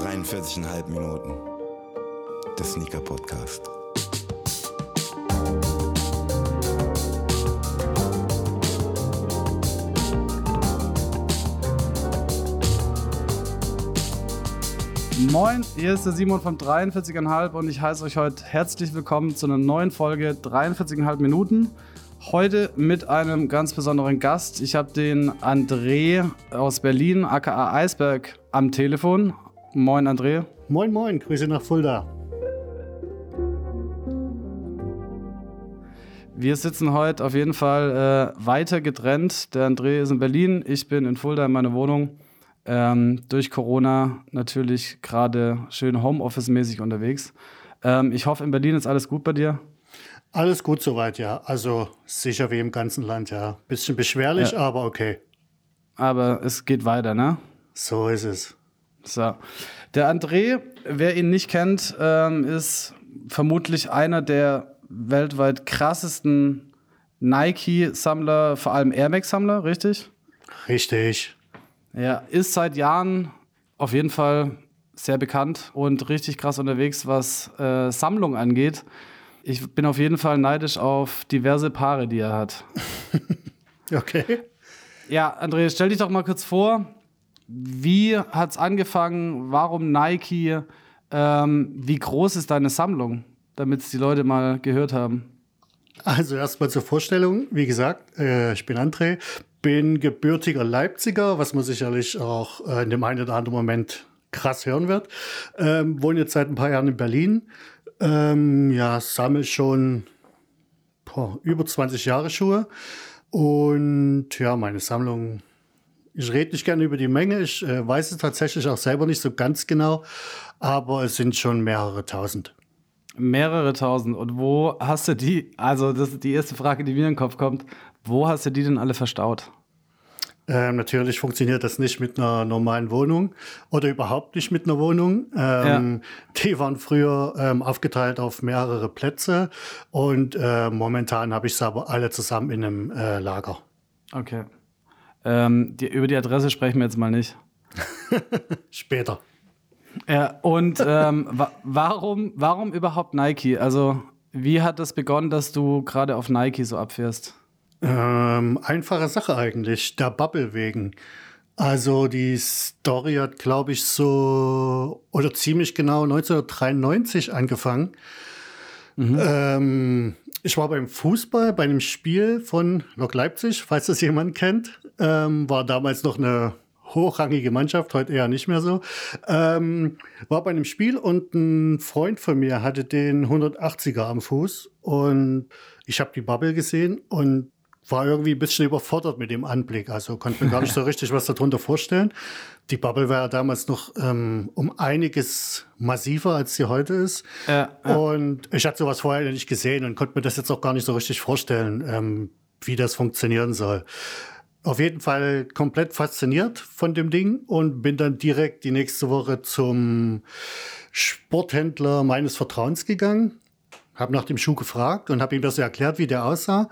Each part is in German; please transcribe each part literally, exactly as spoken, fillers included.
dreiundvierzig Komma fünf Minuten. Der Sneaker Podcast. Moin, hier ist der Simon von dreiundvierzig Komma fünf und ich heiße euch heute herzlich willkommen zu einer neuen Folge dreiundvierzig Komma fünf Minuten. Heute mit einem ganz besonderen Gast. Ich habe den André aus Berlin, aka Eisberg, am Telefon. Moin, André. Moin, moin, Grüße nach Fulda. Wir sitzen heute auf jeden Fall äh, weiter getrennt. Der André ist in Berlin, ich bin in Fulda in meiner Wohnung. Ähm, durch Corona natürlich gerade schön Homeoffice-mäßig unterwegs. Ähm, ich hoffe, in Berlin ist alles gut bei dir. Alles gut soweit, ja. Also sicher wie im ganzen Land, ja. Bisschen beschwerlich, ja. Aber okay. Aber es geht weiter, ne? So ist es. So. Der André, wer ihn nicht kennt, ähm, ist vermutlich einer der weltweit krassesten Nike-Sammler, vor allem Air Max-Sammler, richtig? Richtig. Ja, ist seit Jahren auf jeden Fall sehr bekannt und richtig krass unterwegs, was äh, Sammlung angeht. Ich bin auf jeden Fall neidisch auf diverse Paare, die er hat. Okay. Ja, André, stell dich doch mal kurz vor, wie hat's angefangen, warum Nike, ähm, wie groß ist deine Sammlung, damit es die Leute mal gehört haben? Also erstmal zur Vorstellung, wie gesagt, äh, ich bin André, bin gebürtiger Leipziger, was man sicherlich auch äh, in dem einen oder anderen Moment krass hören wird. Ähm, wohne jetzt seit ein paar Jahren in Berlin. Ähm, ja, sammle schon boah, über zwanzig Jahre Schuhe. Und ja, meine Sammlung, ich rede nicht gerne über die Menge. Ich äh, weiß es tatsächlich auch selber nicht so ganz genau. Aber es sind schon mehrere tausend. Mehrere tausend. Und wo hast du die, also das ist die erste Frage, die mir in den Kopf kommt, wo hast du die denn alle verstaut? Ähm, natürlich funktioniert das nicht mit einer normalen Wohnung oder überhaupt nicht mit einer Wohnung. Ähm, ja. Die waren früher ähm, aufgeteilt auf mehrere Plätze und äh, momentan habe ich sie aber alle zusammen in einem äh, Lager. Okay. Ähm, die, über die Adresse sprechen wir jetzt mal nicht. Später. Ja, und ähm, wa- warum, warum überhaupt Nike? Also, wie hat das begonnen, dass du gerade auf Nike so abfährst? Ähm, einfache Sache eigentlich, der Bubble wegen. Also die Story hat, glaube ich, so oder ziemlich genau neunzehnhundertdreiundneunzig angefangen. Mhm. Ähm, ich war beim Fußball, bei einem Spiel von Lok Leipzig, falls das jemand kennt. Ähm, war damals noch eine hochrangige Mannschaft, heute eher nicht mehr so. Ähm, war bei einem Spiel und ein Freund von mir hatte den hundertachtziger am Fuß und ich habe die Bubble gesehen und war irgendwie ein bisschen überfordert mit dem Anblick. Also konnte mir gar nicht so richtig was darunter vorstellen. Die Bubble war ja damals noch ähm, um einiges massiver, als sie heute ist. Ja, ja. Und ich hatte sowas vorher nicht gesehen und konnte mir das jetzt auch gar nicht so richtig vorstellen, ähm, wie das funktionieren soll. Auf jeden Fall komplett fasziniert von dem Ding und bin dann direkt die nächste Woche zum Sporthändler meines Vertrauens gegangen. Habe nach dem Schuh gefragt und habe ihm das so erklärt, wie der aussah.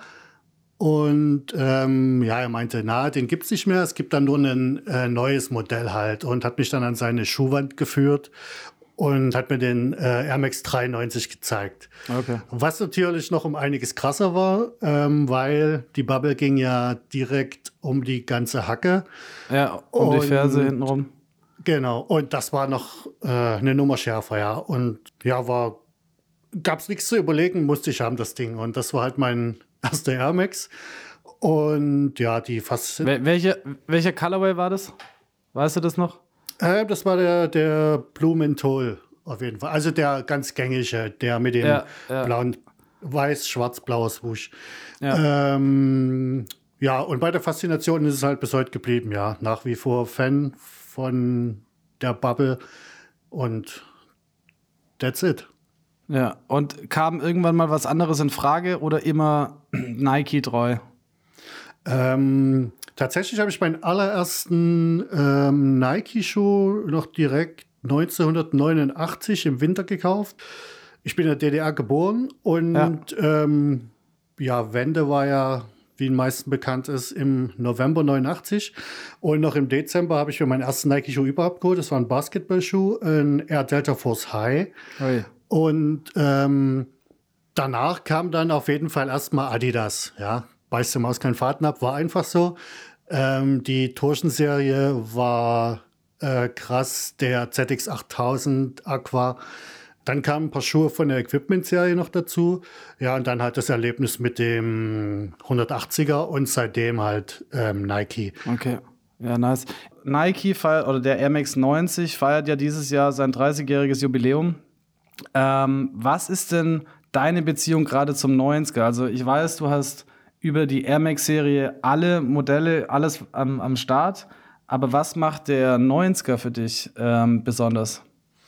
Und ähm, ja, er meinte, na, den gibt's nicht mehr. Es gibt dann nur ein äh, neues Modell halt und hat mich dann an seine Schuhwand geführt und hat mir den äh, Air Max dreiundneunzig gezeigt. Okay. Was natürlich noch um einiges krasser war, ähm, weil die Bubble ging ja direkt um die ganze Hacke. Ja, um und, die Ferse hintenrum. Genau, und das war noch äh, eine Nummer schärfer, ja. Und ja, war, gab's nichts zu überlegen, musste ich haben, das Ding. Und das war halt mein erster Air Max. Und ja, die fast. Wel- welche, welcher Colorway war das? Weißt du das noch? Äh, das war der, der Blue Menthol auf jeden Fall. Also der ganz gängige, der mit dem ja, ja. blauen, weiß-schwarz-blauer Swoosh. Ja. Ähm, ja, und bei der Faszination ist es halt bis heute geblieben, ja. Nach wie vor Fan von der Bubble und that's it. Ja, und kam irgendwann mal was anderes in Frage oder immer Nike treu? Ähm, tatsächlich habe ich meinen allerersten ähm, Nike-Schuh noch direkt neunzehnhundertneunundachtzig im Winter gekauft. Ich bin in der D D R geboren und ja, ähm, ja Wende war ja, wie den meisten bekannt ist, im November neunundachtzig. Und noch im Dezember habe ich mir meinen ersten Nike-Schuh überhaupt geholt. Das war ein Basketballschuh, ein Air Delta Force High. Ui. Und ähm, danach kam dann auf jeden Fall erstmal Adidas. Ja, beißt die Maus keinen Faden ab, war einfach so. Ähm, die Torsion-Serie war äh, krass, der Z X achttausend Aqua. Dann kamen ein paar Schuhe von der Equipment-Serie noch dazu. Ja, und dann halt das Erlebnis mit dem hundertachtziger und seitdem halt ähm, Nike. Okay, ja, nice. Nike feiert, oder der Air Max neunzig feiert ja dieses Jahr sein dreißigjähriges Jubiläum. Ähm, was ist denn deine Beziehung gerade zum neunziger? Also ich weiß, du hast über die Air Max-Serie alle Modelle, alles am, am Start. Aber was macht der neunziger für dich ähm, besonders?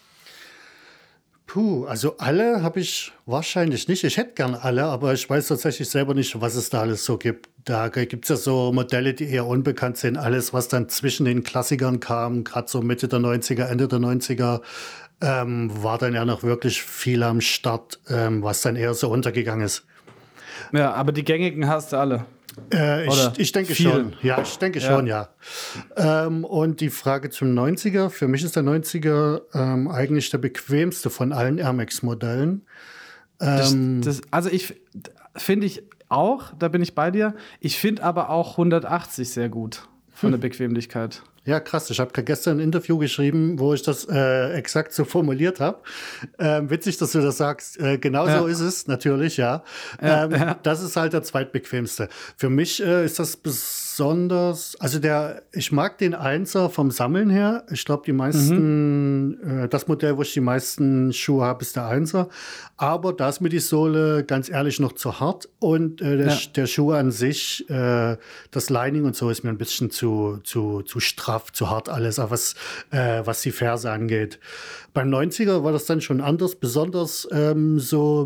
Puh, also alle habe ich wahrscheinlich nicht. Ich hätte gern alle, aber ich weiß tatsächlich selber nicht, was es da alles so gibt. Da gibt es ja so Modelle, die eher unbekannt sind. Alles, was dann zwischen den Klassikern kam, gerade so Mitte der neunziger, Ende der neunziger, ähm, war dann ja noch wirklich viel am Start, ähm, was dann eher so untergegangen ist. Ja, aber die gängigen hast du alle. Äh, ich, ich denke viele? schon. Ja, ich denke Ja. schon, ja. Ähm, und die Frage zum neunziger. Für mich ist der neunziger ähm, eigentlich der bequemste von allen Air Max-Modellen. Ähm, Das, das, also ich finde ich auch, da bin ich bei dir. Ich finde aber auch hundertachtzig sehr gut von der Bequemlichkeit. Ja, krass. Ich habe gestern ein Interview geschrieben, wo ich das äh, exakt so formuliert habe. Ähm, witzig, dass du das sagst. Äh, genau Ja. so ist es, natürlich, ja. Ja, ähm, ja. Das ist halt der zweitbequemste. Für mich äh, ist das besonders, also der, ich mag den Einser vom Sammeln her. Ich glaube, die meisten, mhm. äh, das Modell, wo ich die meisten Schuhe habe, ist der Einser. Aber da ist mir die Sohle ganz ehrlich noch zu hart und äh, der, Ja. der Schuh an sich, äh, das Lining und so ist mir ein bisschen zu, zu, zu straff. Zu hart alles, was, äh, was die Ferse angeht. Beim neunziger war das dann schon anders, besonders ähm, so,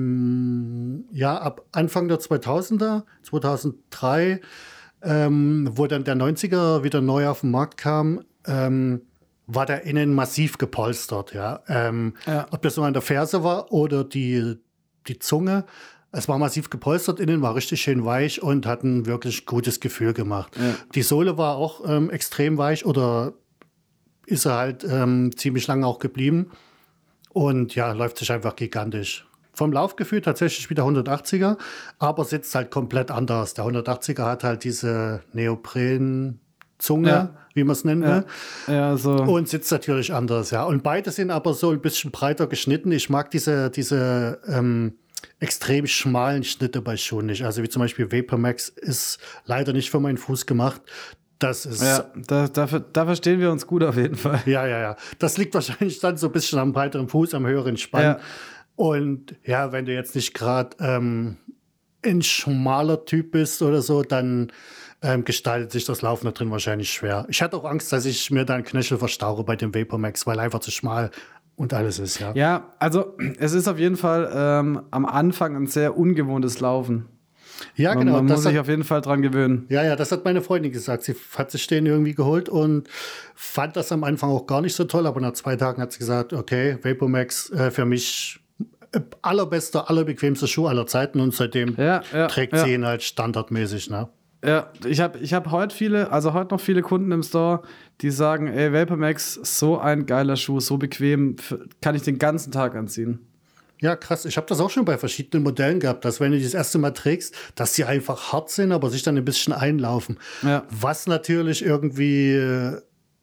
mh, ja, ab Anfang der zweitausender, zweitausenddrei, ähm, wo dann der neunziger wieder neu auf den Markt kam, ähm, war der innen massiv gepolstert, ja. Ähm, Ja. Ob das nur an der Ferse war oder die, die Zunge. Es war massiv gepolstert, innen war richtig schön weich und hat ein wirklich gutes Gefühl gemacht. Ja. Die Sohle war auch ähm, extrem weich oder ist er halt ähm, ziemlich lange auch geblieben. Und ja, läuft sich einfach gigantisch. Vom Laufgefühl tatsächlich wie der hundertachtziger, aber sitzt halt komplett anders. Der hundertachtziger hat halt diese Neopren-Zunge, Ja. wie man es nennen will. Ja, ja so. Und sitzt natürlich anders, ja. Und beide sind aber so ein bisschen breiter geschnitten. Ich mag diese, diese ähm, extrem schmalen Schnitte bei Schuhen nicht. Also wie zum Beispiel Vapor Max ist leider nicht für meinen Fuß gemacht. Das ist. Ja, da, da, da verstehen wir uns gut auf jeden Fall. Ja, ja, ja. Das liegt wahrscheinlich dann so ein bisschen am breiteren Fuß, am höheren Spann. Ja. Und ja, wenn du jetzt nicht gerade ähm, ein schmaler Typ bist oder so, dann ähm, gestaltet sich das Laufen da drin wahrscheinlich schwer. Ich hatte auch Angst, dass ich mir dann Knöchel verstaure bei dem Vapor Max, weil einfach zu schmal und alles ist, ja. Ja, also es ist auf jeden Fall ähm, am Anfang ein sehr ungewohntes Laufen. Ja, Man, genau. man das muss sich hat, auf jeden Fall dran gewöhnen. ja, ja, das hat meine Freundin gesagt. Sie hat sich den irgendwie geholt und fand das am Anfang auch gar nicht so toll, aber nach zwei Tagen hat sie gesagt, okay, Vapor Max äh, für mich äh, allerbester, allerbequemster Schuh aller Zeiten und seitdem Ja, ja, trägt ja. sie ihn halt standardmäßig, ne? Ja, ich habe ich hab heute viele, also heute noch viele Kunden im Store, die sagen, ey, Vapor Max, so ein geiler Schuh, so bequem, f- kann ich den ganzen Tag anziehen. Ja, krass. Ich habe das auch schon bei verschiedenen Modellen gehabt, dass wenn du die das erste Mal trägst, dass sie einfach hart sind, aber sich dann ein bisschen einlaufen. Ja. Was natürlich irgendwie äh,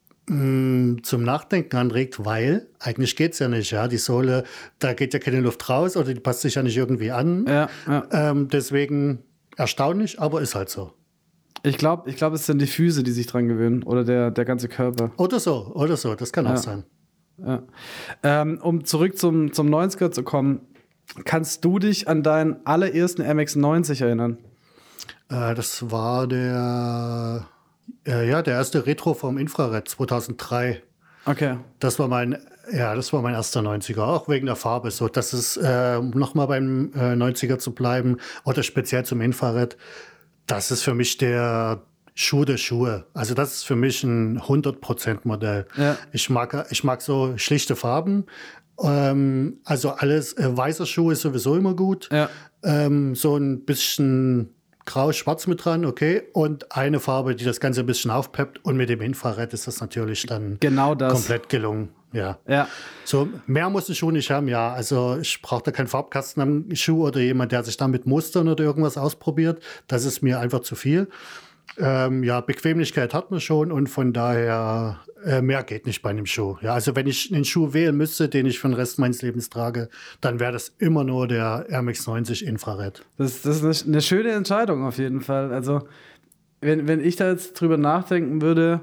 mh, zum Nachdenken anregt, weil eigentlich geht's ja nicht, ja. Die Sohle, da geht ja keine Luft raus oder die passt sich ja nicht irgendwie an. Ja, ja. Ähm, deswegen erstaunlich, aber ist halt so. Ich glaube, ich glaub, es sind die Füße, die sich dran gewöhnen oder der, der ganze Körper. Oder so, oder so. Das kann auch Ja. sein. Ja. Ähm, um zurück zum, zum neunziger zu kommen, kannst du dich an deinen allerersten M X neunzig erinnern? Äh, das war der, äh, ja, der erste Retro vom Infrared zweitausenddrei. Okay. Das war mein, ja, das war mein erster neunziger, auch wegen der Farbe. So, das ist, äh, um nochmal beim äh, neunziger zu bleiben, oder speziell zum Infrared, das ist für mich der Schuh der Schuhe. Also das ist für mich ein hundert Prozent Modell. Ja. Ich mag, ich mag so schlichte Farben. Ähm, also alles, äh, weißer Schuh ist sowieso immer gut. Ja. Ähm, so ein bisschen grau-schwarz mit dran, okay. Und eine Farbe, die das Ganze ein bisschen aufpeppt. Und mit dem Infrared ist das natürlich dann genau das. komplett gelungen. Ja. ja. So, mehr muss ein Schuh nicht haben, ja. Also ich brauche da keinen Farbkasten am Schuh oder jemand, der sich da mit Mustern oder irgendwas ausprobiert. Das ist mir einfach zu viel. Ähm, ja, Bequemlichkeit hat man schon und von daher äh, mehr geht nicht bei einem Schuh. Ja, also wenn ich einen Schuh wählen müsste, den ich für den Rest meines Lebens trage, dann wäre das immer nur der Air Max neunzig Infrared. Das, das ist eine, eine schöne Entscheidung auf jeden Fall. Also wenn, wenn ich da jetzt drüber nachdenken würde,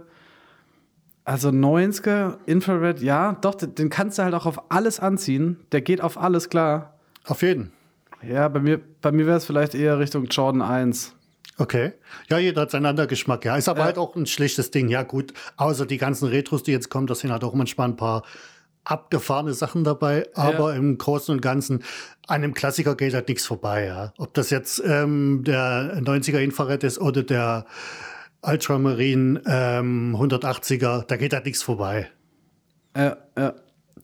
also neunziger Infrared, ja, doch, den kannst du halt auch auf alles anziehen. Der geht auf alles klar. Auf jeden. Ja, bei mir, bei mir wäre es vielleicht eher Richtung Jordan eins. Okay. Ja, jeder hat seinen anderen Geschmack. Ja, ist aber ja. halt auch ein schlichtes Ding. Ja, gut. Außer die ganzen Retros, die jetzt kommen, das sind halt auch manchmal ein paar abgefahrene Sachen dabei. Aber ja. im Großen und Ganzen, an einem Klassiker geht halt nichts vorbei. Ja. Ob das jetzt ähm, der neunziger Infrared ist oder der Ultramarine ähm, hundertachtziger, da geht halt nichts vorbei. Ja, ja.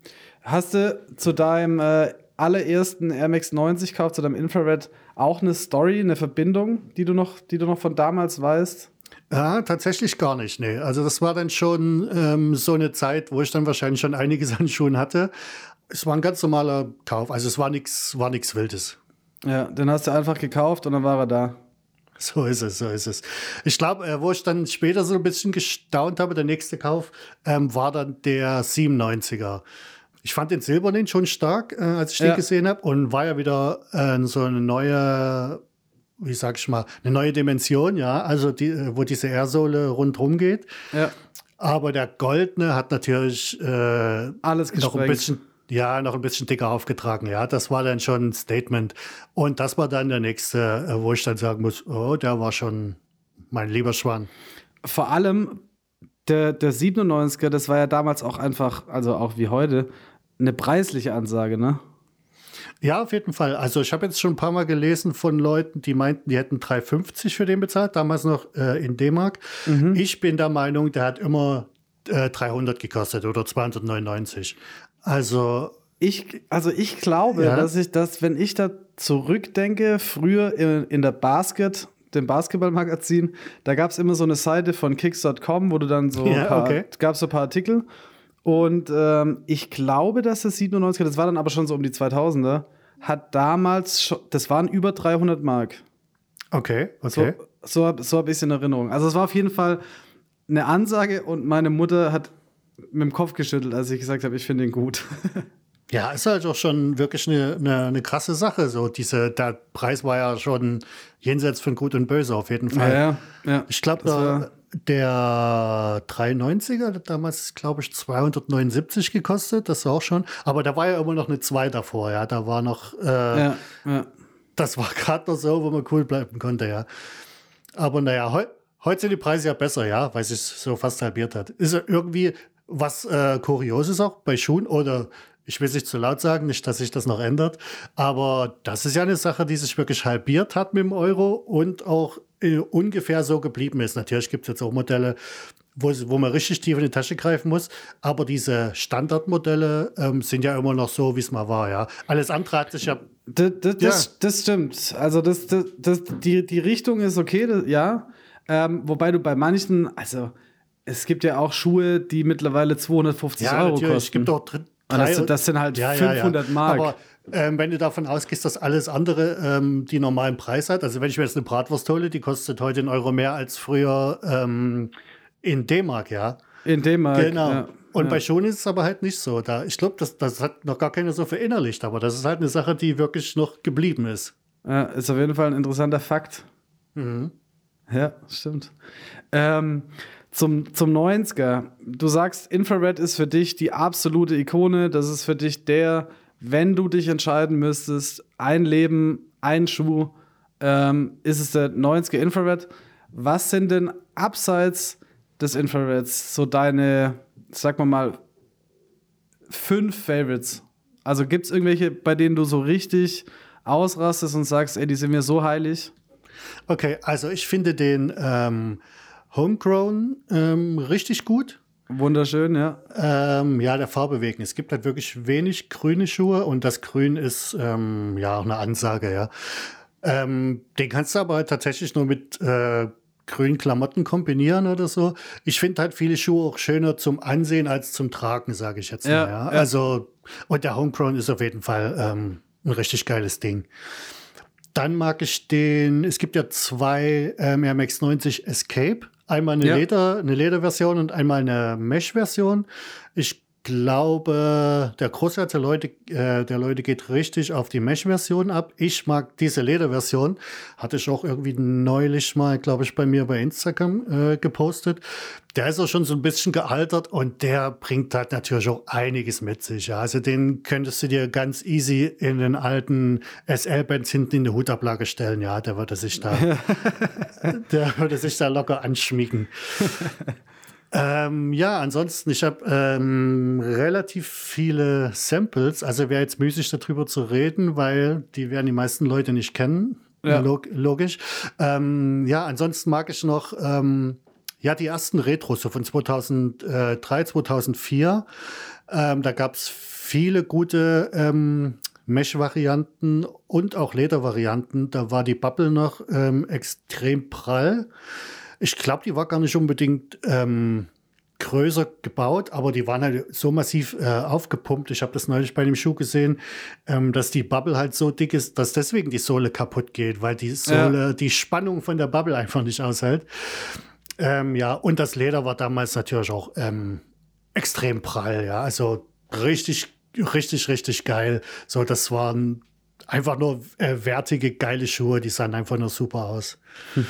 Hast du zu deinem äh, allerersten Air Max neunzig Kauf, zu deinem Infrared, auch eine Story, eine Verbindung, die du noch, die du noch von damals weißt? Ja, tatsächlich gar nicht, nee. Also das war dann schon ähm, so eine Zeit, wo ich dann wahrscheinlich schon einiges an Schuhen hatte. Es war ein ganz normaler Kauf, also es war nichts war nichts Wildes. Ja, den hast du einfach gekauft und dann war er da. So ist es, so ist es. Ich glaube, äh, wo ich dann später so ein bisschen gestaunt habe, der nächste Kauf, ähm, war dann der siebenundneunziger. Ich fand den silbernen schon stark, äh, als ich ja. den gesehen habe, und war ja wieder äh, so eine neue, wie sag ich mal, eine neue Dimension, ja, also die, wo diese Airsohle rundherum geht. Ja. Aber der goldene hat natürlich äh, alles noch ein bisschen, ja, noch ein bisschen dicker aufgetragen, ja. Das war dann schon ein Statement. Und das war dann der nächste, äh, wo ich dann sagen muss, oh, der war schon mein lieber Schwan. Vor allem der, der siebenundneunziger, das war ja damals auch einfach, also auch wie heute, eine preisliche Ansage, ne? Ja, auf jeden Fall. Also ich habe jetzt schon ein paar Mal gelesen von Leuten, die meinten, die hätten drei fünfzig für den bezahlt, damals noch äh, in D-Mark. Mhm. Ich bin der Meinung, der hat immer äh, dreihundert gekostet oder zweihundertneunundneunzig. Also ich, also ich glaube, ja. dass ich das, wenn ich da zurückdenke, früher in, in der Basket, dem Basketballmagazin, da gab es immer so eine Seite von kicks Punkt com, wo du dann so ja, ein paar, okay. gab's so ein paar Artikel. Und ähm, ich glaube, dass das siebenundneunziger, das war dann aber schon so um die zweitausender, hat damals schon, das waren über dreihundert Mark. Okay, okay. So, so, so habe ich es in Erinnerung. Also es war auf jeden Fall eine Ansage und meine Mutter hat mit dem Kopf geschüttelt, als ich gesagt habe, ich finde ihn gut. Ja, ist halt auch schon wirklich eine, eine, eine krasse Sache. So diese, der Preis war ja schon jenseits von Gut und Böse auf jeden Fall. Ja, ja, ja. Ich glaube, der, der dreiundneunziger hat damals, glaube ich, zweihundertneunundsiebzig gekostet. Das war auch schon. Aber da war ja immer noch eine zwei davor. Ja, da war noch. Äh, ja, ja. Das war gerade noch so, wo man cool bleiben konnte. Ja. Aber naja, heu, heute sind die Preise ja besser, ja, weil sich so fast halbiert hat. Ist ja irgendwie was äh, Kurioses auch bei Schuhen oder. Ich will es nicht zu laut sagen, nicht, dass sich das noch ändert, aber das ist ja eine Sache, die sich wirklich halbiert hat mit dem Euro und auch äh, ungefähr so geblieben ist. Natürlich gibt es jetzt auch Modelle, wo, wo man richtig tief in die Tasche greifen muss, aber diese Standardmodelle ähm, sind ja immer noch so, wie es mal war. Ja. Alles andere hat sich ja... Das, das, ja. das, das stimmt. Also das, das, das, die, die Richtung ist okay, das, ja. Ähm, wobei du bei manchen, also es gibt ja auch Schuhe, die mittlerweile zweihundertfünfzig ja, Euro natürlich. kosten. Es gibt auch Drei, das, das sind halt ja, fünfhundert ja, ja. Mark. Aber ähm, wenn du davon ausgehst, dass alles andere ähm, die normalen Preis hat, also wenn ich mir jetzt eine Bratwurst hole, die kostet heute einen Euro mehr als früher ähm, in D-Mark, ja. In D-Mark, genau. Ja, Und ja. bei Schuhen ist es aber halt nicht so. Da, ich glaube, das, das hat noch gar keiner so verinnerlicht, aber das ist halt eine Sache, die wirklich noch geblieben ist. Ja, ist auf jeden Fall ein interessanter Fakt. Mhm. Ja, stimmt. Ähm, Zum, zum neunziger. Du sagst, Infrared ist für dich die absolute Ikone. Das ist für dich der, wenn du dich entscheiden müsstest, ein Leben, ein Schuh, ähm, ist es der neunziger Infrared. Was sind denn abseits des Infrareds so deine, sag mal mal, fünf Favorites? Also gibt es irgendwelche, bei denen du so richtig ausrastest und sagst, ey, die sind mir so heilig? Okay, also ich finde den ähm Homegrown ähm, richtig gut. Wunderschön, ja. Ähm, ja, der Farbe wegen. Es gibt halt wirklich wenig grüne Schuhe und das Grün ist ähm, ja auch eine Ansage, ja. Ähm, den kannst du aber tatsächlich nur mit äh, grünen Klamotten kombinieren oder so. Ich finde halt viele Schuhe auch schöner zum Ansehen als zum Tragen, sage ich jetzt mal. Ja, Ja. ja. Also, und der Homegrown ist auf jeden Fall ähm, ein richtig geiles Ding. Dann mag ich den, es gibt ja zwei ähm, Air Max neunzig Escape. Einmal eine, Ja. Leder, eine Lederversion und einmal eine Mesh-Version. Ich glaube, der Großteil der Leute, äh, der Leute geht richtig auf die Mesh-Version ab. Ich mag diese Lederversion. Hatte ich auch irgendwie neulich mal, glaube ich, bei mir bei Instagram äh, gepostet. Der ist auch schon so ein bisschen gealtert und der bringt halt natürlich auch einiges mit sich. Ja. Also den könntest du dir ganz easy in den alten S L-Bands hinten in die Hutablage stellen. Ja, der würde sich da, der würde sich da locker anschmiegen. Ähm, ja, ansonsten, ich habe ähm, relativ viele Samples. Also wäre jetzt müßig, darüber zu reden, weil die werden die meisten Leute nicht kennen. Ja. Log logisch. Ähm, ja, ansonsten mag ich noch ähm, ja, die ersten Retros so von zweitausenddrei, zweitausendvier. Ähm, da gab es viele gute ähm, Mesh-Varianten und auch Leder-Varianten. Da war die Bubble noch ähm, extrem prall. Ich glaube, die war gar nicht unbedingt ähm, größer gebaut, aber die waren halt so massiv äh, aufgepumpt. Ich habe das neulich bei dem Schuh gesehen, ähm, dass die Bubble halt so dick ist, dass deswegen die Sohle kaputt geht, weil die Sohle, ja. die Spannung von der Bubble einfach nicht aushält. Ähm, ja, und das Leder war damals natürlich auch ähm, extrem prall, ja, also richtig, richtig, richtig geil. So, das waren einfach nur äh, wertige, geile Schuhe, die sahen einfach nur super aus.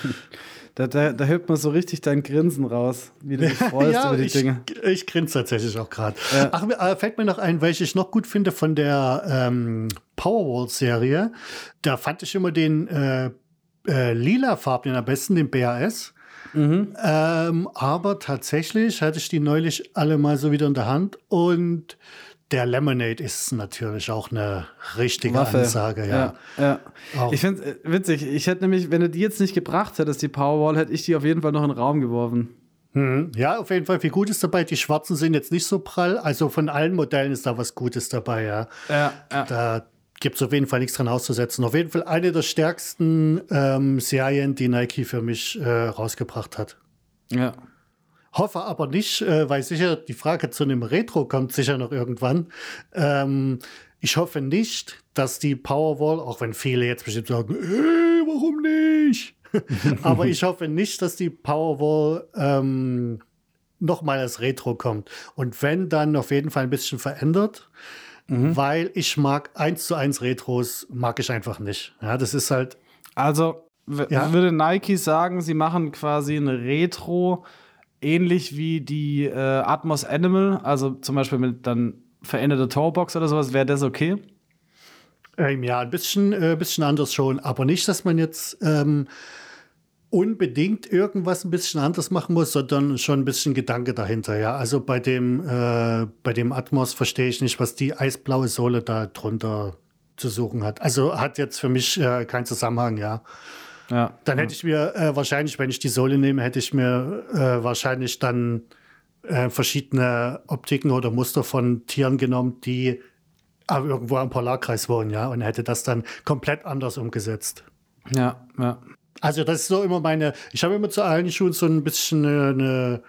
Da, da, da hört man so richtig dein Grinsen raus, wie du dich freust ja, über die ich, Dinge. Ich grinse tatsächlich auch gerade. Ja. Ach, äh, fällt mir noch ein, welche ich noch gut finde von der ähm, Powerwall-Serie. Da fand ich immer den äh, äh, lila-farbenen am besten, den B A S. Mhm. Ähm, aber tatsächlich hatte ich die neulich alle mal so wieder in der Hand und der Lemonade ist natürlich auch eine richtige Waffe. Ansage, ja. ja, ja. Ich finde es witzig. Ich hätte nämlich, wenn du die jetzt nicht gebracht hättest, die Powerwall, hätte ich die auf jeden Fall noch in den Raum geworfen. Hm. Ja, auf jeden Fall viel Gutes dabei. Die schwarzen sind jetzt nicht so prall. Also von allen Modellen ist da was Gutes dabei, ja. Ja, ja. Da gibt es auf jeden Fall nichts dran auszusetzen. Auf jeden Fall eine der stärksten ähm, Serien, die Nike für mich äh, rausgebracht hat. Ja. Hoffe aber nicht, äh, weil sicher die Frage zu einem Retro kommt sicher noch irgendwann. Ähm, ich hoffe nicht, dass die Powerwall, auch wenn viele jetzt bestimmt sagen, ey, warum nicht? Aber ich hoffe nicht, dass die Powerwall ähm, nochmal als Retro kommt. Und wenn, dann auf jeden Fall ein bisschen verändert, mhm. weil ich mag eins zu eins Retros, mag ich einfach nicht. Ja, das ist halt. Also w- ja? würde Nike sagen, sie machen quasi eine Retro ähnlich wie die äh, Atmos Animal, also zum Beispiel mit dann veränderter Toebox oder sowas, wäre das okay? Ähm, ja, ein bisschen, äh, bisschen anders schon, aber nicht, dass man jetzt ähm, unbedingt irgendwas ein bisschen anders machen muss, sondern schon ein bisschen Gedanke dahinter, ja. Also bei dem, äh, bei dem Atmos verstehe ich nicht, was die eisblaue Sohle da drunter zu suchen hat. Also hat jetzt für mich äh, keinen Zusammenhang, ja. Ja, dann hätte ich mir äh, wahrscheinlich, wenn ich die Sohle nehme, hätte ich mir äh, wahrscheinlich dann äh, verschiedene Optiken oder Muster von Tieren genommen, die äh, irgendwo am Polarkreis wohnen, ja, und hätte das dann komplett anders umgesetzt. Ja, ja. Also das ist so immer meine, ich habe immer zu allen Schuhen so ein bisschen eine, eine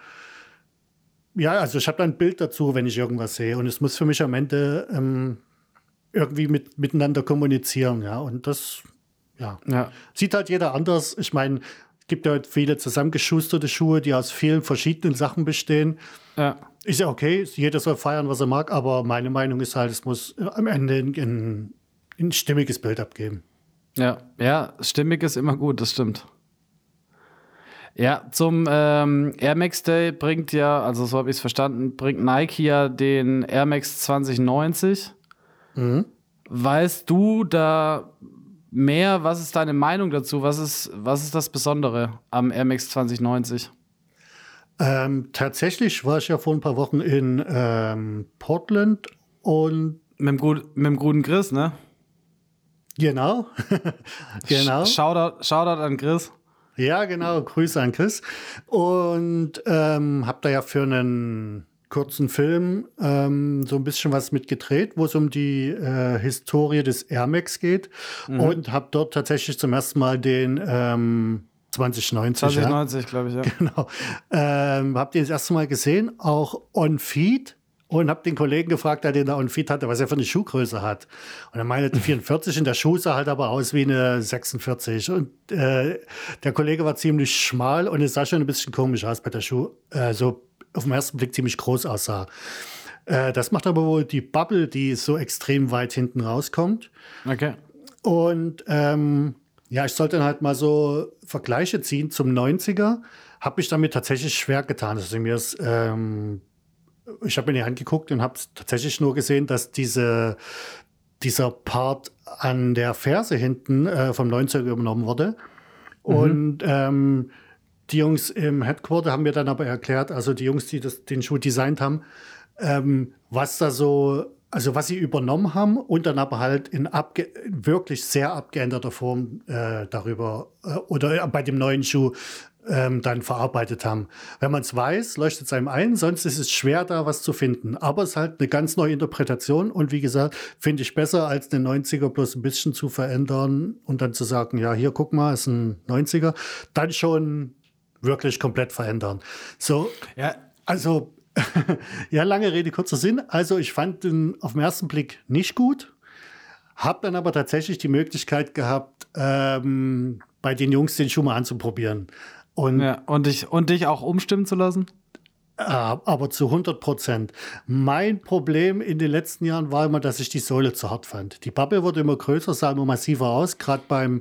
ja, also ich habe da ein Bild dazu, wenn ich irgendwas sehe und es muss für mich am Ende ähm, irgendwie mit, miteinander kommunizieren, ja, und das Ja. ja, sieht halt jeder anders. Ich meine, es gibt ja viele zusammengeschusterte Schuhe, die aus vielen verschiedenen Sachen bestehen. Ja. Ist ja okay, jeder soll feiern, was er mag, aber meine Meinung ist halt, es muss am Ende ein, ein, ein stimmiges Bild abgeben. Ja, ja, stimmig ist immer gut, das stimmt. Ja, zum ähm, Air Max Day bringt ja, also so habe ich es verstanden, bringt Nike ja den Air Max zwanzig neunzig. Mhm. Weißt du da mehr, was ist deine Meinung dazu? Was ist, was ist das Besondere am Air Max zwanzig neunzig? Ähm, tatsächlich war ich ja vor ein paar Wochen in ähm, Portland und mit dem, gut, mit dem guten Chris, ne? Genau. genau. Shoutout, Shoutout an Chris. Ja, genau. Grüße an Chris. Und ähm, hab da ja für einen kurzen Film ähm, so ein bisschen was mitgedreht, wo es um die äh, Historie des Air Max geht. Mhm. Und habe dort tatsächlich zum ersten Mal den ähm, zwanzig neunzig. zwanzig neunzig, ja. glaube ich, ja. Genau. Ähm, hab den das erste Mal gesehen, auch on Feed. Und habe den Kollegen gefragt, der den da on Feed hatte, was er für eine Schuhgröße hat. Und er meinte vierundvierzig und der Schuh sah halt aber aus wie eine sechsundvierzig. Und äh, der Kollege war ziemlich schmal und es sah schon ein bisschen komisch aus bei der Schuh. Äh, so auf den ersten Blick ziemlich groß aussah. Äh, das macht aber wohl die Bubble, die so extrem weit hinten rauskommt. Okay. Und ähm, ja, ich sollte dann halt mal so Vergleiche ziehen zum neunziger. Habe mich damit tatsächlich schwer getan. Also mir ist, ähm, ich habe mir die Hand geguckt und habe tatsächlich nur gesehen, dass diese, dieser Part an der Ferse hinten äh, vom neunziger übernommen wurde. Mhm. Und ähm, die Jungs im Headquarter haben mir dann aber erklärt, also die Jungs, die das, den Schuh designt haben, ähm, was da so, also was sie übernommen haben und dann aber halt in abge- wirklich sehr abgeänderter Form äh, darüber äh, oder bei dem neuen Schuh ähm, dann verarbeitet haben. Wenn man es weiß, leuchtet es einem ein, sonst ist es schwer, da was zu finden. Aber es ist halt eine ganz neue Interpretation und wie gesagt, finde ich besser, als den neunziger bloß ein bisschen zu verändern und dann zu sagen, ja, hier, guck mal, ist ein neunziger. Dann schon wirklich komplett verändern. So, ja. Also, ja, lange Rede, kurzer Sinn. Also, ich fand den auf den ersten Blick nicht gut, habe dann aber tatsächlich die Möglichkeit gehabt, ähm, bei den Jungs den Schuh mal anzuprobieren. Und, ja, und, dich, und dich auch umstimmen zu lassen? Äh, aber zu hundert Prozent. Mein Problem in den letzten Jahren war immer, dass ich die Sohle zu hart fand. Die Bubble wurde immer größer, sah immer massiver aus, gerade beim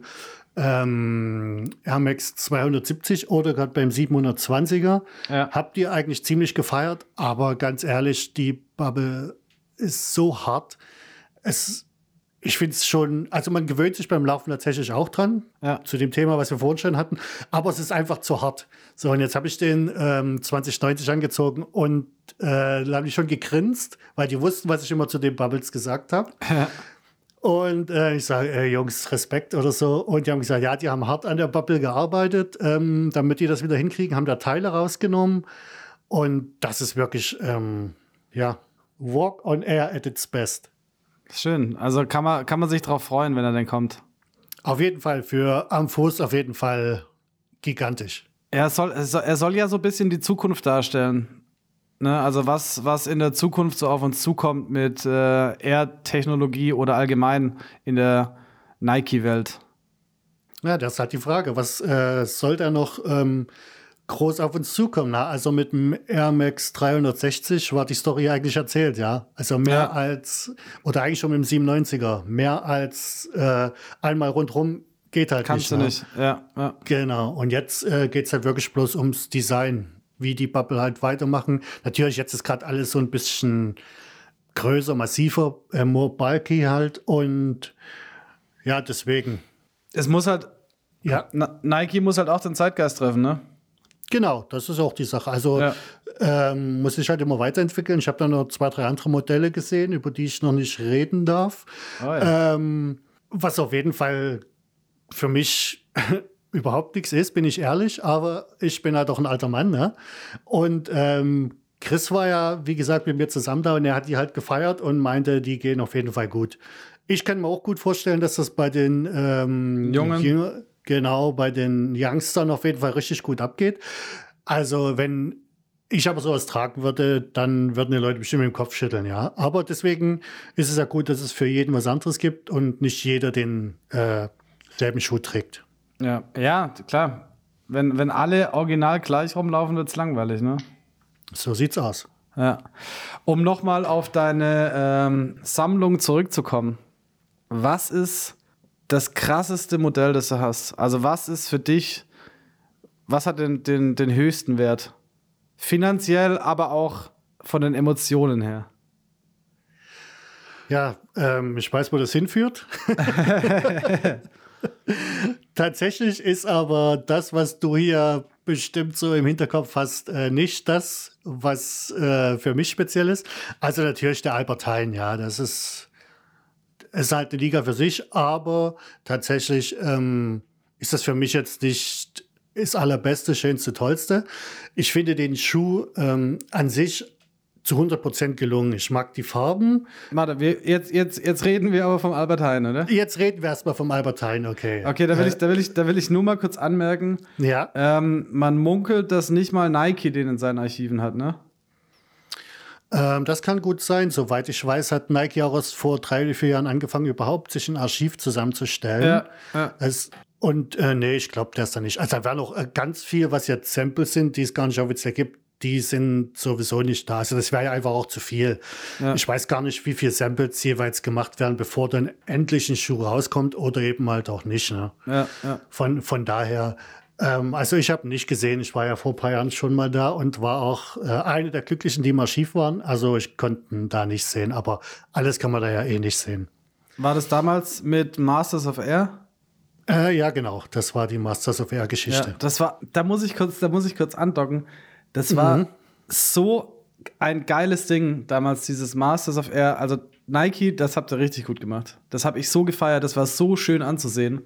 Ähm, Air Max zweihundertsiebzig oder gerade beim siebenhundertzwanziger. Ja. Habt ihr eigentlich ziemlich gefeiert, aber ganz ehrlich, die Bubble ist so hart. Es, ich finde es schon, also man gewöhnt sich beim Laufen tatsächlich auch dran, ja. zu dem Thema, was wir vorhin schon hatten, aber es ist einfach zu hart. So, und jetzt habe ich den ähm, zwanzig neunzig angezogen und äh, da habe ich schon gegrinst, weil die wussten, was ich immer zu den Bubbles gesagt habe. Ja. Und äh, ich sage, äh, Jungs, Respekt oder so. Und die haben gesagt, ja, die haben hart an der Bubble gearbeitet, ähm, damit die das wieder hinkriegen, haben da Teile rausgenommen. Und das ist wirklich, ähm, ja, Walk on Air at its best. Schön. Also kann man, kann man sich drauf freuen, wenn er denn kommt. Auf jeden Fall, für am Fuß auf jeden Fall gigantisch. Er soll, er soll, er soll ja so ein bisschen die Zukunft darstellen. Ne, also was, was in der Zukunft so auf uns zukommt mit äh, Air-Technologie oder allgemein in der Nike-Welt. Ja, das ist halt die Frage. Was äh, soll da noch ähm, groß auf uns zukommen? Na, also mit dem Air Max dreihundertsechzig war die Story eigentlich erzählt, ja. Also mehr ja. als, oder eigentlich schon mit dem siebenundneunziger, mehr als äh, einmal rundherum geht halt Kannst nicht. Kannst du nicht, ja, ja. Genau, und jetzt äh, geht es halt wirklich bloß ums Design. Wie die Bubble halt weitermachen. Natürlich, jetzt ist gerade alles so ein bisschen größer, massiver, äh, more bulky halt. Und ja, deswegen. Es muss halt, ja. Na, Nike muss halt auch den Zeitgeist treffen, ne? Genau, das ist auch die Sache. Also ja. ähm, muss ich halt immer weiterentwickeln. Ich habe da noch zwei, drei andere Modelle gesehen, über die ich noch nicht reden darf. Oh ja. ähm, was auf jeden Fall für mich überhaupt nichts ist, bin ich ehrlich, aber ich bin halt auch ein alter Mann, ne? Und ähm, Chris war ja, wie gesagt, mit mir zusammen da und er hat die halt gefeiert und meinte, die gehen auf jeden Fall gut. Ich kann mir auch gut vorstellen, dass das bei den ähm, Jungen, Jünger, genau, bei den Youngstern auf jeden Fall richtig gut abgeht. Also wenn ich aber sowas tragen würde, dann würden die Leute bestimmt mit dem Kopf schütteln, ja. Aber deswegen ist es ja gut, dass es für jeden was anderes gibt und nicht jeder den äh, selben Schuh trägt. Ja, ja, klar. Wenn, wenn alle original gleich rumlaufen, wird es langweilig, ne? So sieht's aus. Ja. Um nochmal auf deine ähm, Sammlung zurückzukommen. Was ist das krasseste Modell, das du hast? Also was ist für dich, was hat den, den, den höchsten Wert? Finanziell, aber auch von den Emotionen her. Ja, ähm, ich weiß, wo das hinführt. Tatsächlich ist aber das, was du hier bestimmt so im Hinterkopf hast, äh, nicht das, was äh, für mich speziell ist. Also natürlich der Albert Heijn, ja, das ist, ist halt eine Liga für sich, aber tatsächlich ähm, ist das für mich jetzt nicht das allerbeste, schönste, tollste. Ich finde den Schuh ähm, an sich zu hundert Prozent gelungen. Ich mag die Farben. Warte, wir, jetzt, jetzt, jetzt reden wir aber vom Albert Heijn, oder? Jetzt reden wir erstmal vom Albert Heijn, okay. Okay, da will, äh, ich, da, will ich, da will ich nur mal kurz anmerken, ja. ähm, man munkelt, dass nicht mal Nike den in seinen Archiven hat, ne? Ähm, das kann gut sein. Soweit ich weiß, hat Nike auch erst vor drei oder vier Jahren angefangen, überhaupt sich ein Archiv zusammenzustellen. Ja, ja. Es, und äh, nee, ich glaube, der ist da nicht. Also da wären auch äh, ganz viel, was jetzt Samples sind, die es gar nicht offiziell gibt, die sind sowieso nicht da. Also das wäre ja einfach auch zu viel. Ja. Ich weiß gar nicht, wie viele Samples jeweils gemacht werden, bevor dann endlich ein Schuh rauskommt oder eben halt auch nicht. Ne? Ja, ja. Von, von daher, ähm, also ich habe nicht gesehen, ich war ja vor ein paar Jahren schon mal da und war auch äh, eine der Glücklichen, die im Archiv waren. Also ich konnte da nicht sehen, aber alles kann man da ja eh nicht sehen. War das damals mit Masters of Air? Äh, ja, genau. Das war die Masters of Air Geschichte. Ja, das war, da muss ich kurz, da muss ich kurz andocken. Das war mhm. so ein geiles Ding damals, dieses Masters of Air. Also Nike, das habt ihr richtig gut gemacht. Das habe ich so gefeiert, das war so schön anzusehen.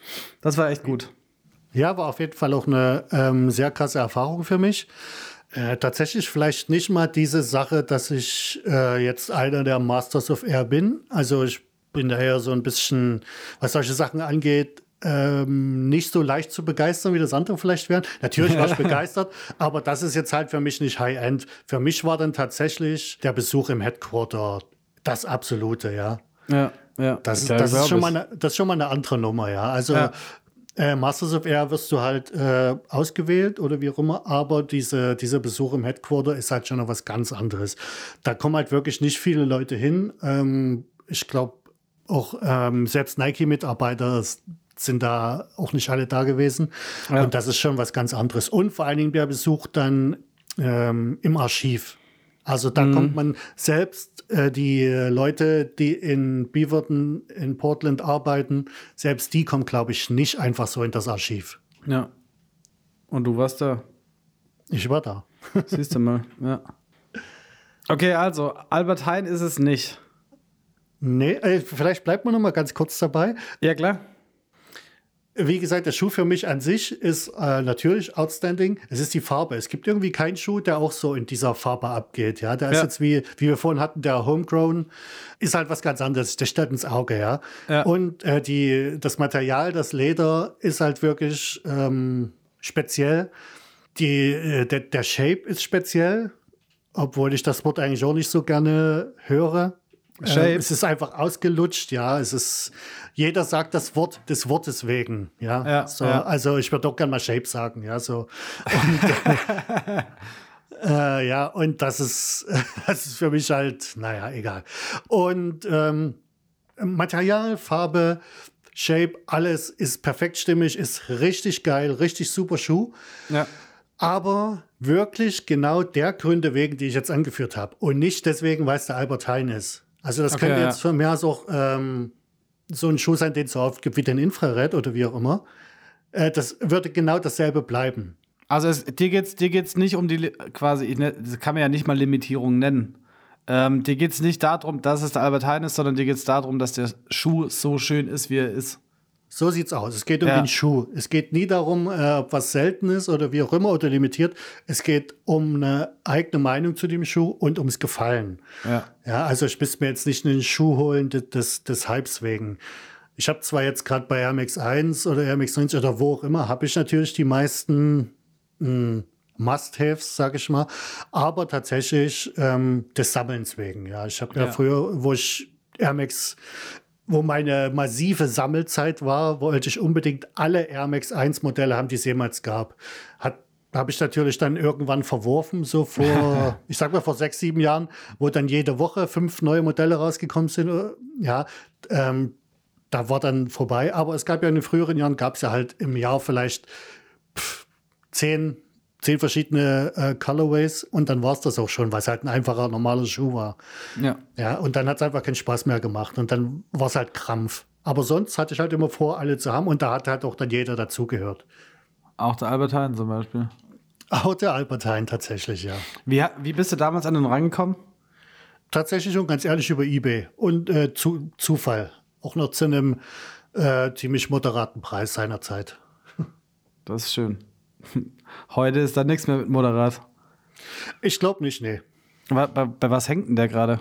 Das war echt gut. Ja, war auf jeden Fall auch eine ähm, sehr krasse Erfahrung für mich. Äh, tatsächlich vielleicht nicht mal diese Sache, dass ich äh, jetzt einer der Masters of Air bin. Also ich bin daher so ein bisschen, was solche Sachen angeht, Ähm, nicht so leicht zu begeistern, wie das andere vielleicht wären. Natürlich war ich begeistert, aber das ist jetzt halt für mich nicht High-End. Für mich war dann tatsächlich der Besuch im Headquarter das Absolute, ja. Ja, ja. Das, ist, das, ist schon mal eine, das ist schon mal eine andere Nummer, ja. Also ja. Äh, Masters of Air wirst du halt äh, ausgewählt oder wie auch immer, aber diese, dieser Besuch im Headquarter ist halt schon noch was ganz anderes. Da kommen halt wirklich nicht viele Leute hin. Ähm, ich glaube, auch ähm, selbst Nike-Mitarbeiter sind da auch nicht alle da gewesen. Ja. Und das ist schon was ganz anderes. Und vor allen Dingen der Besuch dann ähm, im Archiv. Also da mhm. kommt man selbst, äh, die Leute, die in Beaverton in Portland arbeiten, selbst die kommen, glaube ich, nicht einfach so in das Archiv. Ja. Und du warst da? Ich war da. Siehst du mal, ja. Okay, also Albert Heijn ist es nicht. Nee, äh, vielleicht bleibt man noch mal ganz kurz dabei. Ja, klar. Wie gesagt, der Schuh für mich an sich ist äh, natürlich outstanding. Es ist die Farbe. Es gibt irgendwie keinen Schuh, der auch so in dieser Farbe abgeht. Ja, der ja. ist jetzt wie, wie wir vorhin hatten, der Homegrown ist halt was ganz anderes. Der stellt ins Auge, ja. ja. Und äh, die, das Material, das Leder ist halt wirklich ähm, speziell. Die, äh, der, der Shape ist speziell, obwohl ich das Wort eigentlich auch nicht so gerne höre. Shape. Ähm, es ist einfach ausgelutscht, ja. Es ist, jeder sagt das Wort des Wortes wegen, ja. ja, so, ja. Also ich würde auch gerne mal Shape sagen, ja. So. Und, äh, ja, und das ist, das ist für mich halt, naja, egal. Und ähm, Material, Farbe, Shape, alles ist perfekt stimmig, ist richtig geil, richtig super Schuh. Ja. Aber wirklich genau der Gründe wegen, die ich jetzt angeführt habe. Und nicht deswegen, weil es der Albert Heijn ist. Also das okay, könnte jetzt von mir aus auch ähm, so ein Schuh sein, den es so oft gibt wie den Infrared oder wie auch immer. Äh, das würde genau dasselbe bleiben. Also es, dir geht's dir geht's nicht um die quasi, ich ne, das kann man ja nicht mal Limitierung nennen. Ähm, dir geht's nicht darum, dass es der Albert Heijn ist, sondern dir geht's darum, dass der Schuh so schön ist, wie er ist. So sieht's aus. Es geht um ja. den Schuh. Es geht nie darum, äh, ob was selten ist oder wie auch immer oder limitiert. Es geht um eine eigene Meinung zu dem Schuh und ums Gefallen. Ja. Ja, also ich müsste mir jetzt nicht einen Schuh holen des, des Hypes wegen. Ich habe zwar jetzt gerade bei Air Max eins oder Air Max neunzig oder wo auch immer, habe ich natürlich die meisten mh, Must-Haves, sag ich mal, aber tatsächlich ähm, des Sammelns wegen. Ja, ich habe ja, ja früher, wo ich Air Max wo meine massive Sammelzeit war, wollte ich unbedingt alle Air Max eins Modelle haben, die es jemals gab. Hat habe ich natürlich dann irgendwann verworfen, so vor, ich sag mal vor sechs, sieben Jahren, wo dann jede Woche fünf neue Modelle rausgekommen sind. Ja, ähm, da war dann vorbei. Aber es gab ja in den früheren Jahren, gab es ja halt im Jahr vielleicht pff, zehn, zehn verschiedene äh, Colorways und dann war es das auch schon, weil es halt ein einfacher, normaler Schuh war. Ja. Ja, und dann hat es einfach keinen Spaß mehr gemacht und dann war es halt Krampf. Aber sonst hatte ich halt immer vor, alle zu haben und da hat halt auch dann jeder dazugehört. Auch der Albert Heijn zum Beispiel? Auch der Albert Heijn tatsächlich, ja. Wie, wie bist du damals an den rangekommen? Tatsächlich und ganz ehrlich über eBay und äh, zu, Zufall. Auch noch zu einem äh, ziemlich moderaten Preis seinerzeit. Das ist schön. Heute ist da nichts mehr mit moderat. Ich glaube nicht, nee. Bei, bei, bei was hängt denn der gerade?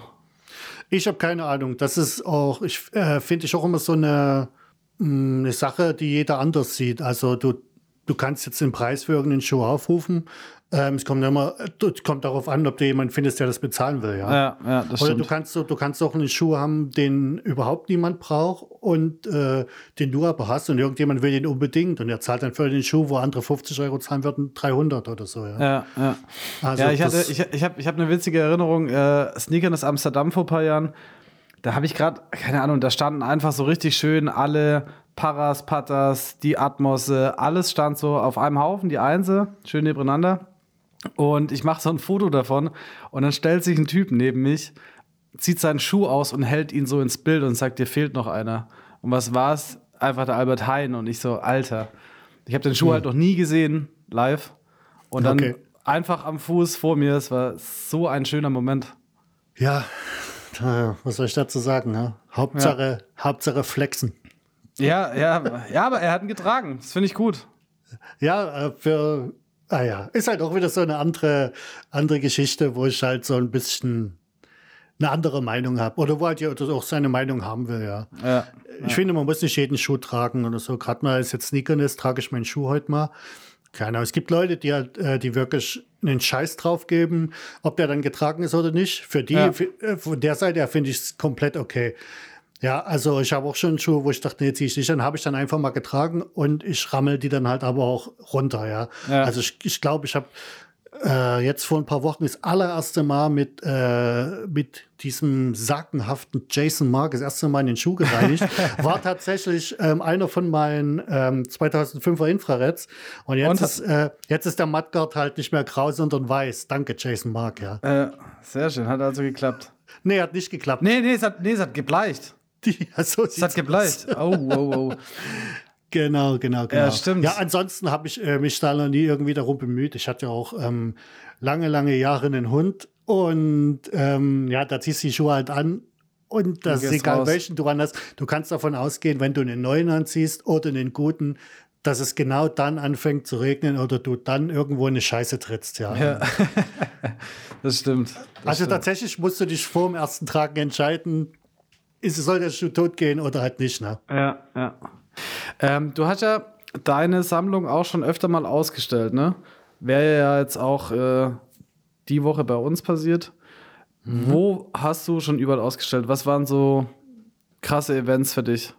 Ich habe keine Ahnung. Das ist auch, ich äh, finde ich auch immer so eine, mh, eine Sache, die jeder anders sieht. Also du, du kannst jetzt den Preis für irgendeinen Schuh aufrufen. Ähm, es kommt immer, es kommt darauf an, ob du jemanden findest, der das bezahlen will, ja. Ja, ja, das Oder stimmt. du kannst, du kannst auch einen Schuh haben, den überhaupt niemand braucht und äh, den du aber hast und irgendjemand will den unbedingt und er zahlt dann für den Schuh, wo andere fünfzig Euro zahlen würden, dreihundert oder so, ja. Ja, ja. Also ja, ich, hatte, das- ich, ich habe ich hab eine witzige Erinnerung. Äh, Sneakern ist Amsterdam vor ein paar Jahren. Da habe ich gerade, keine Ahnung, da standen einfach so richtig schön alle Paras, Patas, die Atmosse, alles stand so auf einem Haufen, die Einse, schön nebeneinander. Und ich mache so ein Foto davon und dann stellt sich ein Typ neben mich, zieht seinen Schuh aus und hält ihn so ins Bild und sagt, dir fehlt noch einer. Und was war's? Einfach der Albert Heijn. Und ich so, Alter, ich habe den Schuh Hm. halt noch nie gesehen, live. Und dann Okay. einfach am Fuß vor mir, es war so ein schöner Moment. Ja, äh, was soll ich dazu sagen? Ja? Hauptsache, Hauptsache flexen. Ja, ja, ja, aber er hat ihn getragen. Das finde ich gut. Ja, äh, für, ah ja, ist halt auch wieder so eine andere, andere Geschichte, wo ich halt so ein bisschen eine andere Meinung habe. Oder wo halt jeder auch seine Meinung haben will, ja. Ja. Ich finde, man muss nicht jeden Schuh tragen oder so. Gerade mal, als jetzt Sneakern ist, trage ich meinen Schuh heute mal. Keine Ahnung. Es gibt Leute, die halt, äh, die wirklich einen Scheiß drauf geben, ob der dann getragen ist oder nicht. Für die, Ja. für, äh, von der Seite her finde ich es komplett okay. Ja, also ich habe auch schon Schuhe, wo ich dachte, nee, ziehe ich nicht an, habe ich dann einfach mal getragen und ich rammel die dann halt aber auch runter, ja. Ja. Also ich glaube, ich, glaub, ich habe äh, jetzt vor ein paar Wochen das allererste Mal mit, äh, mit diesem sagenhaften Jason Mark das erste Mal in den Schuh gereinigt. War tatsächlich ähm, einer von meinen ähm, zweitausendfünfer Infrareds. Und jetzt, Und? ist, äh, jetzt ist der Mudguard halt nicht mehr grau, sondern weiß. Danke, Jason Mark, ja. Äh, sehr schön, hat also geklappt. Nee, hat nicht geklappt. Nee, nee, es hat, nee, es hat gebleicht. Die, ja, so Es sieht's hat gebleicht. Oh, oh, oh. Genau, genau, genau. Ja, stimmt. Ja, ansonsten habe ich äh, mich da noch nie irgendwie darum bemüht. Ich hatte ja auch ähm, lange, lange Jahre einen Hund und ähm, ja, da ziehst du die Schuhe halt an und das ist gehst egal, raus. welchen du anhast. Du kannst davon ausgehen, wenn du einen neuen anziehst oder einen guten, dass es genau dann anfängt zu regnen oder du dann irgendwo in eine Scheiße trittst, ja. Ja. Das stimmt. Das also stimmt. tatsächlich musst du dich vor dem ersten Tragen entscheiden, ist, soll der Schuh tot gehen oder halt nicht, ne? Ja, ja. Ähm, du hast ja deine Sammlung auch schon öfter mal ausgestellt, ne? Wäre ja jetzt auch äh, die Woche bei uns passiert. Mhm. Wo hast du schon überall ausgestellt? Was waren so krasse Events für dich?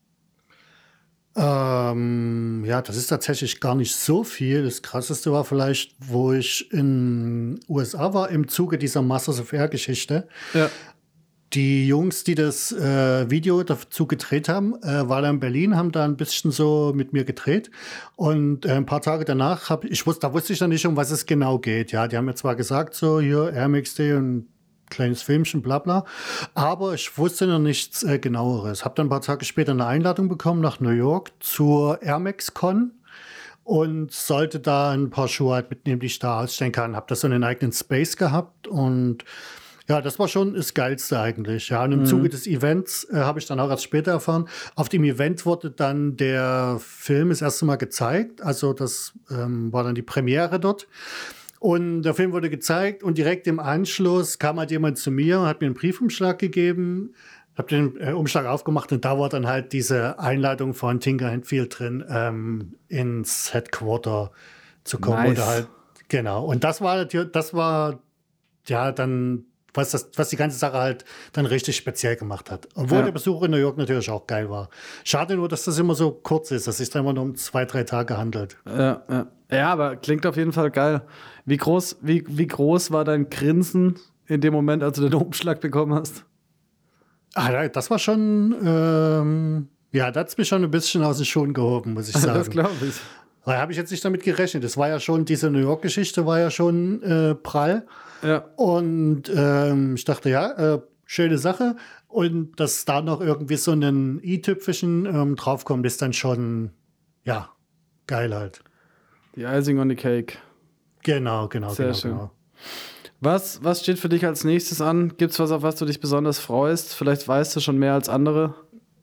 Ähm, ja, das ist tatsächlich gar nicht so viel. Das Krasseste war vielleicht, wo ich in U S A war, im Zuge dieser Masters of Air-Geschichte. Ja. Die Jungs, die das äh, Video dazu gedreht haben, äh, waren in Berlin, haben da ein bisschen so mit mir gedreht. Und äh, ein paar Tage danach habe ich, wusste, da wusste ich noch nicht, um was es genau geht. Ja, die haben mir zwar gesagt, so hier Air Max Day und kleines Filmchen, bla bla. Aber ich wusste noch nichts äh, genaueres. Habe dann ein paar Tage später eine Einladung bekommen nach New York zur Air Max Con und sollte da ein paar Schuhe halt mitnehmen, die ich da ausstellen kann. Habe da so einen eigenen Space gehabt und ja, das war schon das Geilste eigentlich. Ja, und im Mhm. Zuge des Events äh, habe ich dann auch erst später erfahren. Auf dem Event wurde dann der Film das erste Mal gezeigt. Also das ähm, war dann die Premiere dort. Und der Film wurde gezeigt und direkt im Anschluss kam halt jemand zu mir und hat mir einen Briefumschlag gegeben. Habe den äh, Umschlag aufgemacht und da war dann halt diese Einladung von Tinker Hatfield drin, ähm, ins Headquarter zu kommen. Nice. Oder halt, genau. Und das war, das war ja dann, was, das, was die ganze Sache halt dann richtig speziell gemacht hat. Obwohl Ja. der Besuch in New York natürlich auch geil war. Schade nur, dass das immer so kurz ist, dass es sich dann immer nur um zwei, drei Tage handelt. Ja, ja. ja, aber klingt auf jeden Fall geil. Wie groß, wie, wie groß war dein Grinsen in dem Moment, als du den Umschlag bekommen hast? Ah, das war schon, ähm, ja, das hat mich schon ein bisschen aus den Schuhen gehoben, muss ich sagen. Das glaube ich. Da habe ich jetzt nicht damit gerechnet. Das war ja schon, diese New York-Geschichte war ja schon äh, prall. Ja. Und ähm, ich dachte, ja, äh, schöne Sache. Und dass da noch irgendwie so ein i-Tüpfelchen ähm, draufkommt, ist dann schon, ja, geil halt. Die Icing on the Cake. Genau, genau, Sehr genau, schön. genau. Was, was steht für dich als nächstes an? Gibt's was, auf was du dich besonders freust? Vielleicht weißt du schon mehr als andere.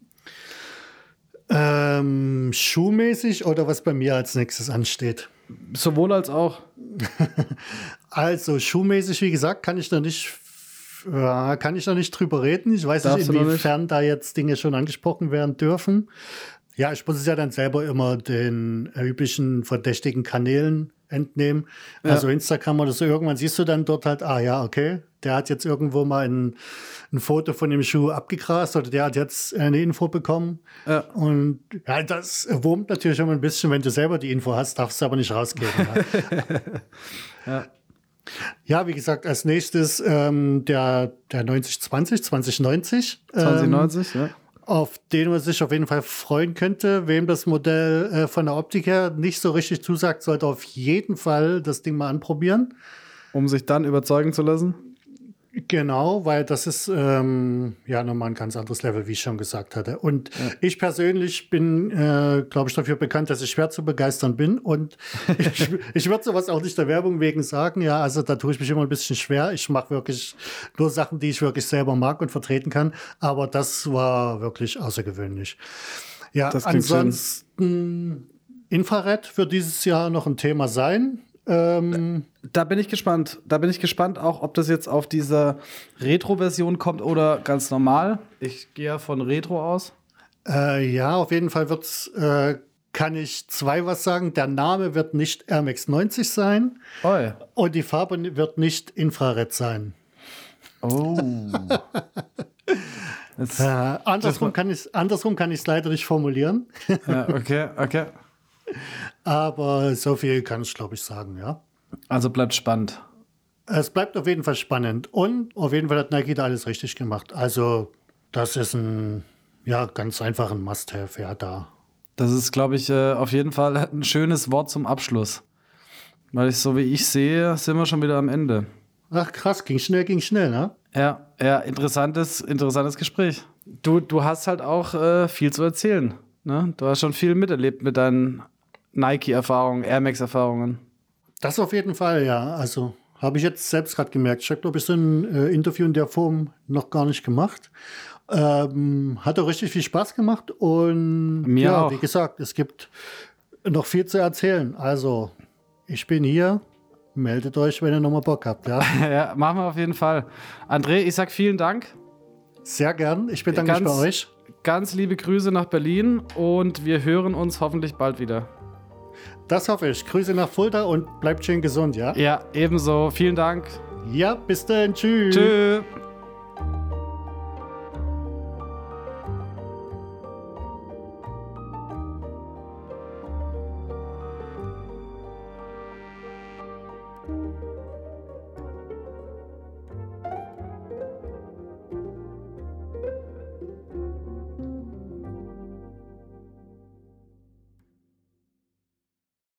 Ähm, schuhmäßig oder was bei mir als nächstes ansteht? Sowohl als auch. Also schuhmäßig, wie gesagt, kann ich noch nicht, äh, kann ich noch nicht drüber reden. Ich weiß Darfst nicht, inwiefern da jetzt Dinge schon angesprochen werden dürfen. Ja, ich muss es ja dann selber immer den üblichen verdächtigen Kanälen entnehmen. Ja. Also Instagram oder so, irgendwann siehst du dann dort halt, ah ja, okay, der hat jetzt irgendwo mal ein, ein Foto von dem Schuh abgegrast oder der hat jetzt eine Info bekommen. Ja. Und ja, das wurmt natürlich immer ein bisschen, wenn du selber die Info hast, darfst du aber nicht rausgeben. Ja. ja. Ja, wie gesagt, als nächstes ähm, der, der neunzig zwanzig, zwanzig neunzig. zwanzig neunzig, ähm, ja. Auf den man sich auf jeden Fall freuen könnte. Wem das Modell äh, von der Optik her nicht so richtig zusagt, sollte auf jeden Fall das Ding mal anprobieren. Um sich dann überzeugen zu lassen? Genau, weil das ist ähm, ja nochmal ein ganz anderes Level, wie ich schon gesagt hatte. Und ja. ich persönlich bin, äh, glaube ich, dafür bekannt, dass ich schwer zu begeistern bin. Und ich, ich würde sowas auch nicht der Werbung wegen sagen. Ja, also da tue ich mich immer ein bisschen schwer. Ich mache wirklich nur Sachen, die ich wirklich selber mag und vertreten kann. Aber das war wirklich außergewöhnlich. Ja, ansonsten schön. Infrared wird dieses Jahr noch ein Thema sein. Ähm, da bin ich gespannt. Da bin ich gespannt auch, ob das jetzt auf dieser Retro-Version kommt oder ganz normal. Ich gehe ja von Retro aus. Äh, ja, auf jeden Fall wird's, äh, kann ich zwei was sagen. Der Name wird nicht Air Max neunzig sein. Oi. Und die Farbe wird nicht Infrared sein. Oh. Jetzt, äh, andersrum, kann ich, andersrum kann ich es leider nicht formulieren. Ja, okay, okay. Aber so viel kann ich, glaube ich, sagen, ja. Also bleibt spannend. Es bleibt auf jeden Fall spannend. Und auf jeden Fall hat Nike da alles richtig gemacht. Also das ist ein, ja, ganz einfach ein Must-Have, ja, da. Das ist, glaube ich, äh, auf jeden Fall ein schönes Wort zum Abschluss. Weil ich, so wie ich sehe, sind wir schon wieder am Ende. Ach krass, ging schnell, ging schnell, ne? Ja, ja, interessantes, interessantes Gespräch. Du, du hast halt auch äh, viel zu erzählen. Ne? Du hast schon viel miterlebt mit deinen Nike-Erfahrungen, Air Max-Erfahrungen. Das auf jeden Fall, ja. Also habe ich jetzt selbst gerade gemerkt. Ich habe, glaube ich, so ein äh, Interview in der Form noch gar nicht gemacht. Ähm, hat auch richtig viel Spaß gemacht. Und mir ja, auch. Wie gesagt, es gibt noch viel zu erzählen. Also, ich bin hier. Meldet euch, wenn ihr nochmal Bock habt. Ja? Ja, machen wir auf jeden Fall. André, ich sag vielen Dank. Sehr gern. Ich bedanke mich bei euch. Ganz liebe Grüße nach Berlin und wir hören uns hoffentlich bald wieder. Das hoffe ich. Grüße nach Fulda und bleibt schön gesund, ja? Ja, ebenso. Vielen Dank. Ja, bis dann. Tschüss. Tschüss.